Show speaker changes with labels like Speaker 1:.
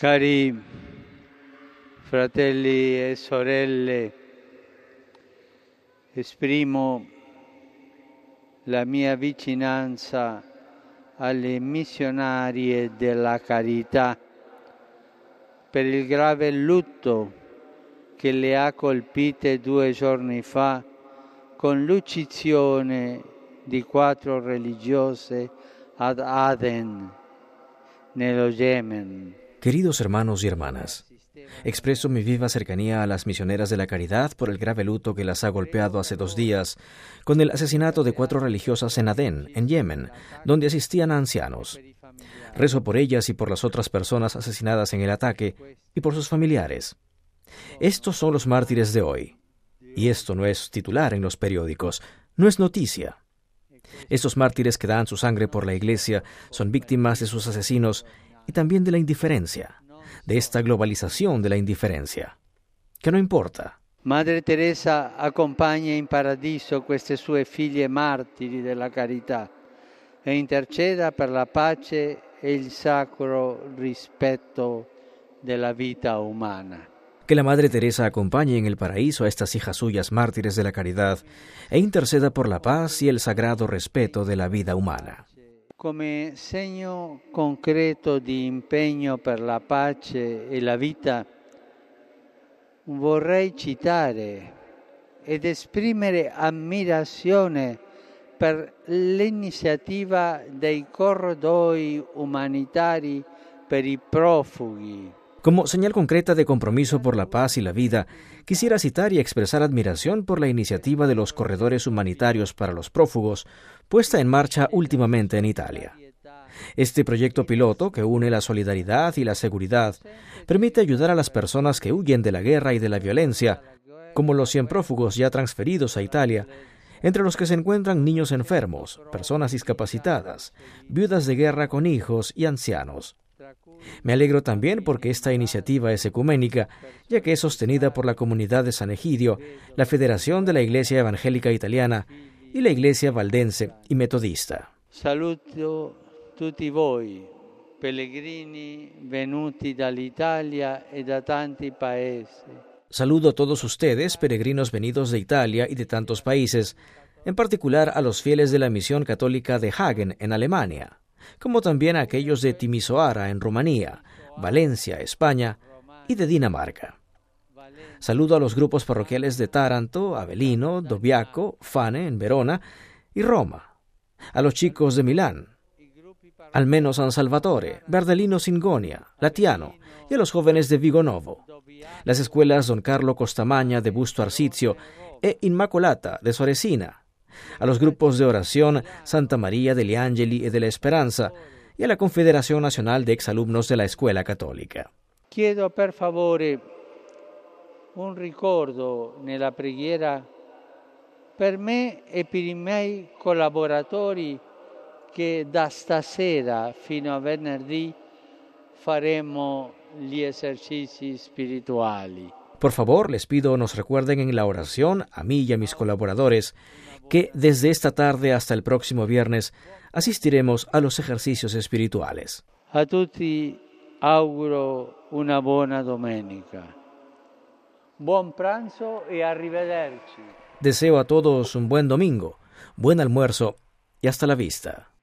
Speaker 1: Cari fratelli e sorelle, esprimo la mia vicinanza alle missionarie della carità per il grave lutto che le ha colpite 2 giorni fa con l'uccisione di 4 religiose ad Aden, nello Yemen.
Speaker 2: Queridos hermanos y hermanas, expreso mi viva cercanía a las misioneras de la caridad por el grave luto que las ha golpeado hace 2 días con el asesinato de 4 religiosas en Adén, en Yemen, donde asistían a ancianos. Rezo por ellas y por las otras personas asesinadas en el ataque y por sus familiares. Estos son los mártires de hoy. Y esto no es titular en los periódicos, no es noticia. Estos mártires que dan su sangre por la Iglesia son víctimas de sus asesinos y también de la indiferencia, de esta globalización de la indiferencia, que no importa.
Speaker 1: Madre Teresa accompagna in paradiso queste sue figlie martiri della carità e interceda per la pace e il sacro rispetto della vita umana.
Speaker 2: Que la Madre Teresa acompañe en el paraíso a estas hijas suyas mártires de la caridad e interceda por la paz y el sagrado respeto de la vida humana.
Speaker 1: Come segno concreto di impegno per la pace e la vita, vorrei citare ed esprimere ammirazione per l'iniziativa dei corridoi umanitari per i profughi.
Speaker 2: Como señal concreta de compromiso por la paz y la vida, quisiera citar y expresar admiración por la iniciativa de los corredores humanitarios para los prófugos, puesta en marcha últimamente en Italia. Este proyecto piloto, que une la solidaridad y la seguridad, permite ayudar a las personas que huyen de la guerra y de la violencia, como los 100 prófugos ya transferidos a Italia, entre los que se encuentran niños enfermos, personas discapacitadas, viudas de guerra con hijos y ancianos. Me alegro también porque esta iniciativa es ecuménica, ya que es sostenida por la Comunidad de San Egidio, la Federación de la Iglesia Evangélica Italiana y la Iglesia Valdense y Metodista.
Speaker 1: Saluto tutti voi, pellegrini venuti dall'Italia e da tanti paesi.
Speaker 2: Saludo a todos ustedes, peregrinos venidos de Italia y de tantos países, en particular a los fieles de la Misión Católica de Hagen, en Alemania, como también a aquellos de Timisoara, en Rumanía, Valencia, España, y de Dinamarca. Saludo a los grupos parroquiales de Taranto, Avellino, Dobbiaco, Fane, en Verona, y Roma, a los chicos de Milán, Almeno San Salvatore, Bardellino Singonia, Latiano, y a los jóvenes de Vigonovo, las escuelas Don Carlo Costamagna de Busto Arsizio e Inmacolata de Soresina, a los grupos de oración Santa María degli Angeli e della Esperanza y a la Confederación Nacional de Exalumnos de la Escuela Católica.
Speaker 1: Chiedo per favore un ricordo nella preghiera per me e per i miei collaboratori che da stasera fino a venerdì faremo gli esercizi spirituali.
Speaker 2: Por favor, les pido nos recuerden en la oración, a mí y a mis colaboradores, que desde esta tarde hasta el próximo viernes asistiremos a los ejercicios espirituales.
Speaker 1: A tutti auguro una buona domenica. Buon pranzo e arrivederci.
Speaker 2: Deseo a todos un buen domingo, buen almuerzo y hasta la vista.